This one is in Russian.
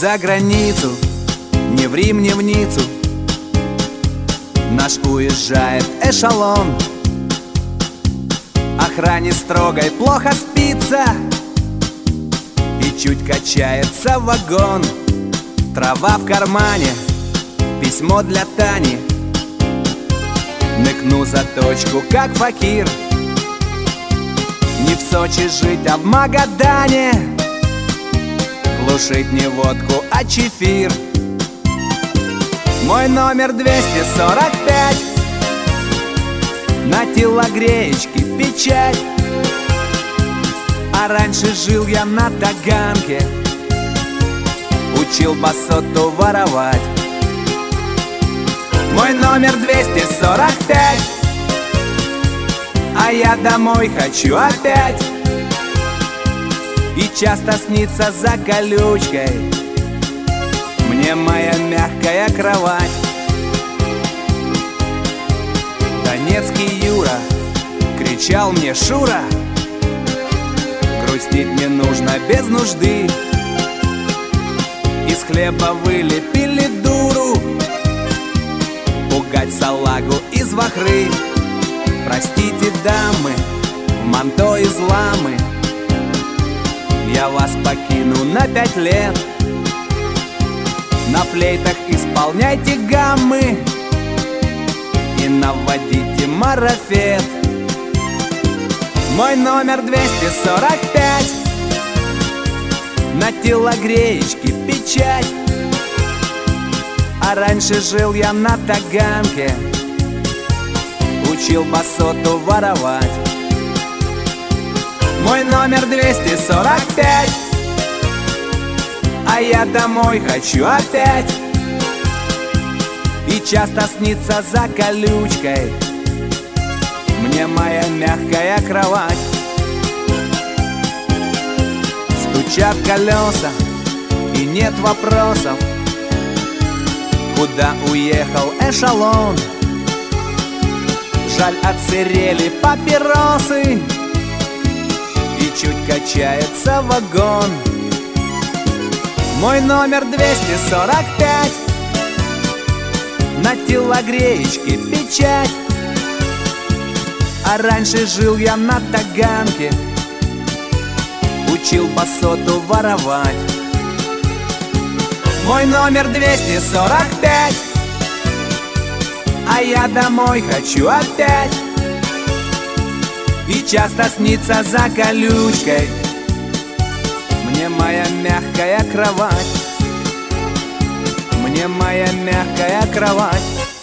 за границу, не в Рим, не в Ниццу. Наш уезжает эшелон. Охране строгой плохо спится, и чуть качается вагон. Трава в кармане, письмо для Тани. Ныкну за точку, как факир. Не в Сочи жить, а в Магадане. Глушить не водку, а чефир. Мой номер 245. На телогреечке печать. А раньше жил я на Таганке. Учил басоту воровать. Мой номер 245. А я домой хочу опять. И часто снится за колючкой мне моя мягкая кровать. Донецкий Юра кричал мне: Шура, грустить не нужно без нужды. Из хлеба вылепили дуру, пугать салагу из вахры. Простите, дамы, в манто из ламы, я вас покину на 5 лет. На флейтах исполняйте гаммы и наводите марафет. Мой номер 245. На телогреечке печать. А раньше жил я на Таганке. Учил басоту воровать. Мой номер 245. А я домой хочу опять. И часто снится за колючкой мне моя мягкая кровать. Стучат колеса и нет вопросов, куда уехал эшелон. Жаль, отсырели папиросы и чуть качается вагон. Мой номер 245. На телогреечке печать. А раньше жил я на Таганке. Учил басоту воровать. Мой номер 245. А я домой хочу опять. И часто снится за колючкой мне моя мягкая кровать. Мне моя мягкая кровать.